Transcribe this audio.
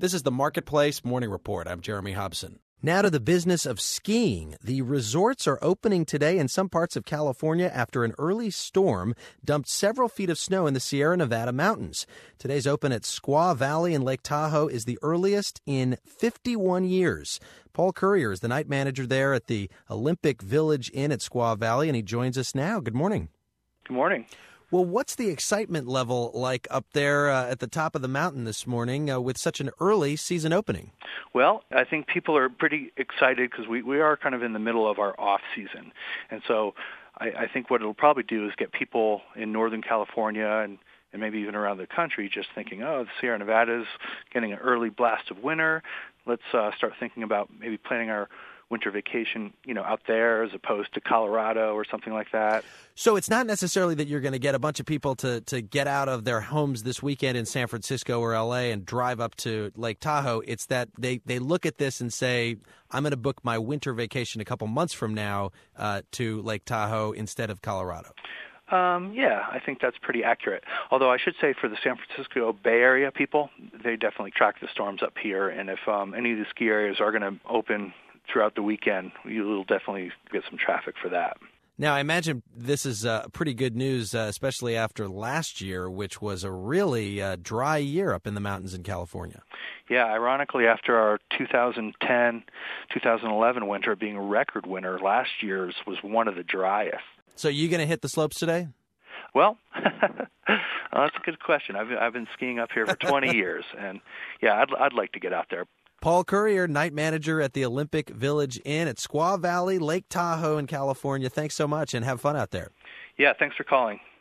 This is the Marketplace Morning Report. I'm Jeremy Hobson. Now to the business of skiing. The resorts are opening today in some parts of California after an early storm dumped several feet of snow in the Sierra Nevada mountains. Today's open at Squaw Valley in Lake Tahoe is the earliest in 51 years. Paul Currier is the night manager there at the Olympic Village Inn at Squaw Valley, and he joins us now. Good morning. Good morning. Well, what's the excitement level like up there at the top of the mountain this morning with such an early season opening? Well, I think people are pretty excited because we are kind of in the middle of our off season. And so I think what it'll probably do is get people in Northern California and maybe even around the country just thinking, oh, the Sierra Nevada is getting an early blast of winter. Let's start thinking about maybe planning our winter vacation, out there as opposed to Colorado or something like that. So it's not necessarily that you're going to get a bunch of people to get out of their homes this weekend in San Francisco or L.A. and drive up to Lake Tahoe. It's that they look at this and say, I'm going to book my winter vacation a couple months from now to Lake Tahoe instead of Colorado. Yeah, I think that's pretty accurate. Although I should say for the San Francisco Bay Area people, they definitely track the storms up here. And if any of the ski areas are going to open throughout the weekend, you'll definitely get some traffic for that. Now, I imagine this is pretty good news, especially after last year, which was a really dry year up in the mountains in California. Yeah, ironically, after our 2010, 2011 winter being a record winter, last year's was one of the driest. So you going to hit the slopes today? Well, that's a good question. I've been skiing up here for 20 years, and yeah, I'd like to get out there. Paul Currier, night manager at the Olympic Village Inn at Squaw Valley, Lake Tahoe in California. Thanks so much, and have fun out there. Yeah, thanks for calling.